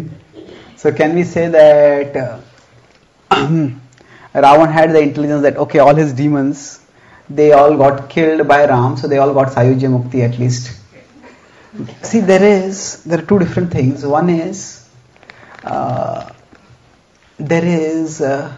So can we say that Ravan had the intelligence that, okay, all his demons, they all got killed by Ram, so they all got Sayujya Mukti at least. See, there are two different things. One is, there is a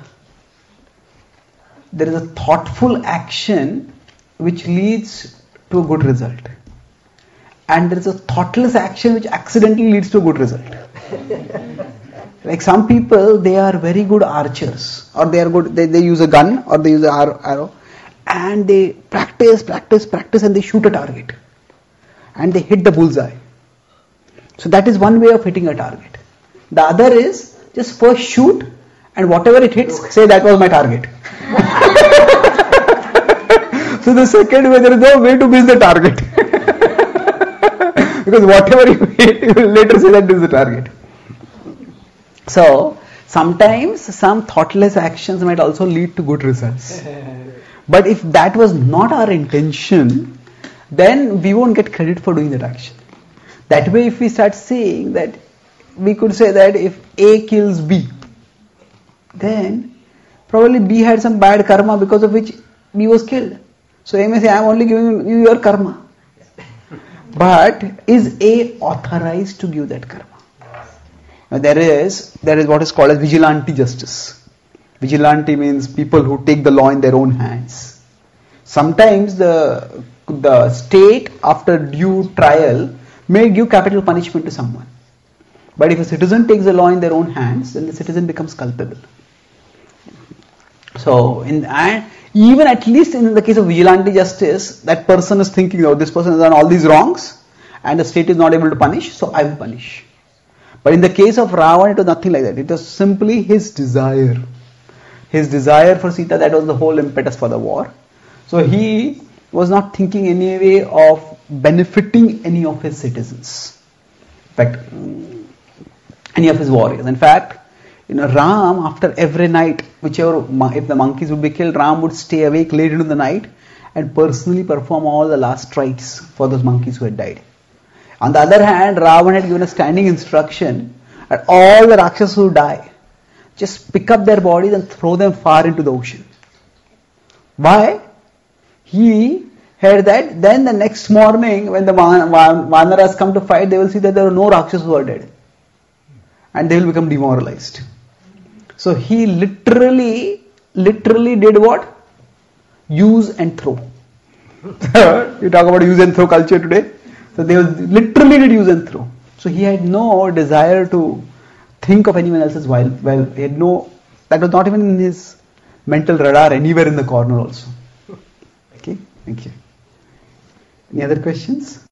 thoughtful action which leads to a good result. And there is a thoughtless action which accidentally leads to a good result. Like some people, they are very good archers, or they are good, they use a gun or they use an arrow, and they practice, and they shoot a target. And they hit the bullseye. So that is one way of hitting a target. The other is just first shoot, and whatever it hits, say that was my target. So the second way, there is no way to miss the target. Because whatever you hit, you will later say that this is the target. So sometimes some thoughtless actions might also lead to good results. But if that was not our intention, then we won't get credit for doing that action. That way, if we start saying that, we could say that if A kills B, then probably B had some bad karma because of which B was killed. So A may say, I am only giving you your karma. But is A authorized to give that karma? Now there is what is called as vigilante justice. Vigilante means people who take the law in their own hands. Sometimes the state, after due trial, may give capital punishment to someone. But if a citizen takes the law in their own hands, then the citizen becomes culpable. So, even at least in the case of vigilante justice, that person is thinking, oh, this person has done all these wrongs, and the state is not able to punish, so I will punish. But in the case of Ravan, it was nothing like that. It was simply his desire. His desire for Sita, that was the whole impetus for the war. So he was not thinking any way of benefiting any of his citizens. In fact, any of his warriors. In fact, Ram, after every night, if the monkeys would be killed, Ram would stay awake late into the night and personally perform all the last rites for those monkeys who had died. On the other hand, Ravan had given a standing instruction that all the Rakshasas who die, just pick up their bodies and throw them far into the ocean. Why? He heard that then the next morning when the Vanaras come to fight, they will see that there are no Rakshasas who are dead. And they will become demoralized. So he literally did what? Use and throw. You talk about use and throw culture today. So they literally did use and throw. So he had no desire to think of anyone else's well. He had that was not even in his mental radar anywhere in the corner also. Okay, thank you. Any other questions?